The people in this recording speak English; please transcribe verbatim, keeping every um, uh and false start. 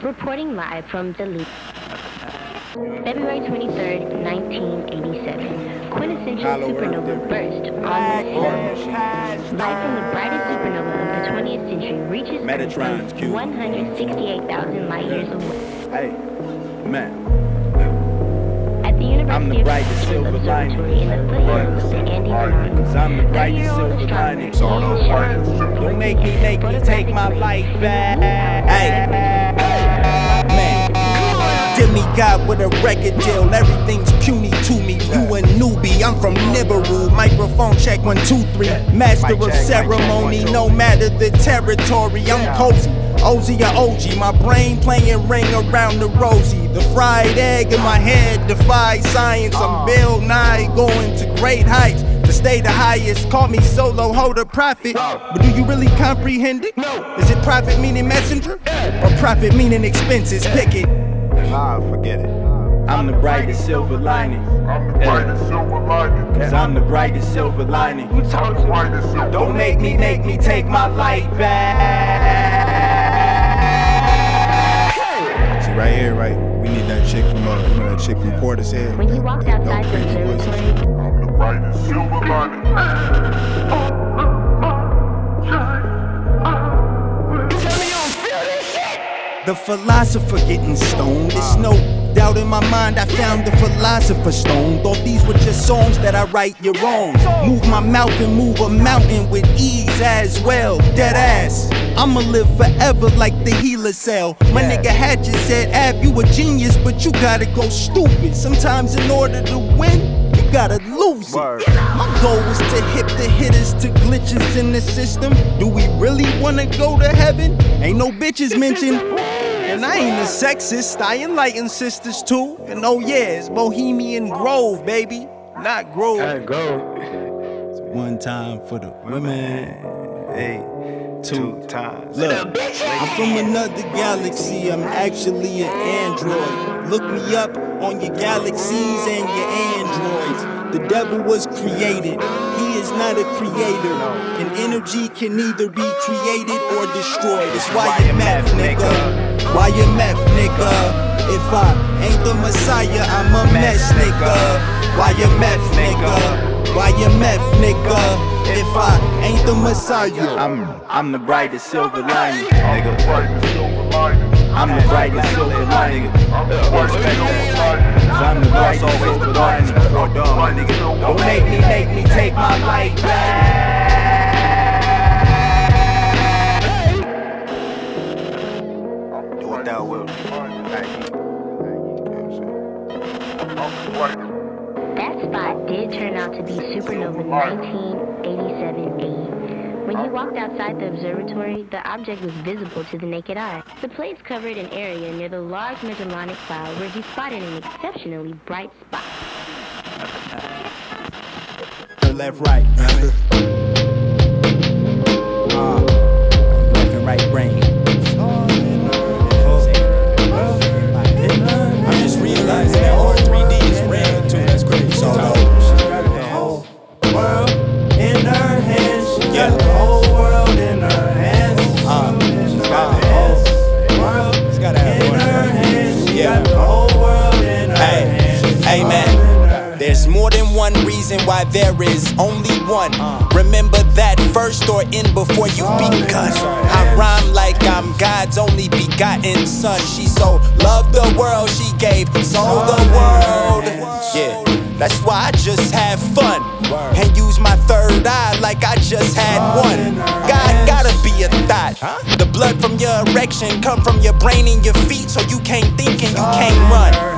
Reporting live from Duluth. February twenty-third, nineteen eighty-seven. Quintessential supernova burst on the scene. Light from the brightest supernova of the twentieth century reaches Earth one hundred sixty-eight thousand light years away. Hey, man. At the University I'm the brightest silver lining. in the foothills of the Andes Mountains. I'm the brightest silver lining. Don't make me, make me take my life back. Hey, man. Demigod with a record deal, everything's puny to me. You a newbie, I'm from Nibiru. Microphone check one, two, three. Master of ceremony, no matter the territory. I'm cozy, Ozzy or O G. My brain playing ring around the rosy. The fried egg in my head defies science. I'm Bill Nye going to great heights. To stay the highest, call me solo holder prophet. But do you really comprehend it? No. Is it profit meaning messenger? Or profit meaning expenses? Pick it. Ah, forget it. I'm the brightest silver lining. I'm the brightest silver lining. Cause I'm the brightest silver lining. Don't make me, make me take my light back. See right here, right? We need that chick from uh, you know, that chick from Portishead. When he walked that, outside that the crazy observatory, voice. I'm the brightest silver lining. The philosopher getting stoned. There's no doubt in my mind I found the philosopher's stone. Thought these were just songs that I write, you're wrong. Move my mouth and move a mountain with ease as well. Dead ass, I'ma live forever like the healer cell. My nigga Hatchet said, Ab, you a genius, but you gotta go stupid. Sometimes in order to win, you gotta lose it. My goal is to hit the hitters to glitches in the system. Do we really wanna go to heaven? Ain't no bitches mentioned. And I ain't a sexist, I enlighten sisters too. And oh yeah, it's Bohemian Grove, baby, not Grove. Hey, go. One time for the women, hey, two, Two times. Look, I'm from another galaxy, I'm actually an android. Look me up on your galaxies and your androids. The devil was created, he is not a creator. And energy can neither be created or destroyed. It's why you're meth, nigga. Why you meth, nigga? If I ain't the Messiah, I'm a mess, nigga. Why you meth, nigga? Why you meth, nigga? If I ain't the Messiah, I'm I'm the brightest silver lining, nigga. I'm the brightest silver lining. Respect that. Cause I'm the brightest silver lining. Don't make me, make me take my light back. Thou will. that spot did turn out to be supernova nineteen eighty-seven A. When he walked outside the observatory, the object was visible to the naked eye. The plates covered an area near the large Magellanic Cloud where he spotted an exceptionally bright spot. Left, right, uh, left and right brain. I just realized that R three D is red too. That's crazy. So she's got the whole world in her hands. She got the whole world in her hands. Uh, she's got the whole world in her hands. She got the whole world in her hands. Hey, man. There's more than one reason why there is only one. Remember that first or in before you begun. I rhyme like I'm God's only begotten son. She so loved the world, she gave soul the world. Yeah, that's why I just have fun and use my third eye like I just had one. God gotta be a thought. The blood from your erection come from your brain and your feet, so you can't think and you can't run.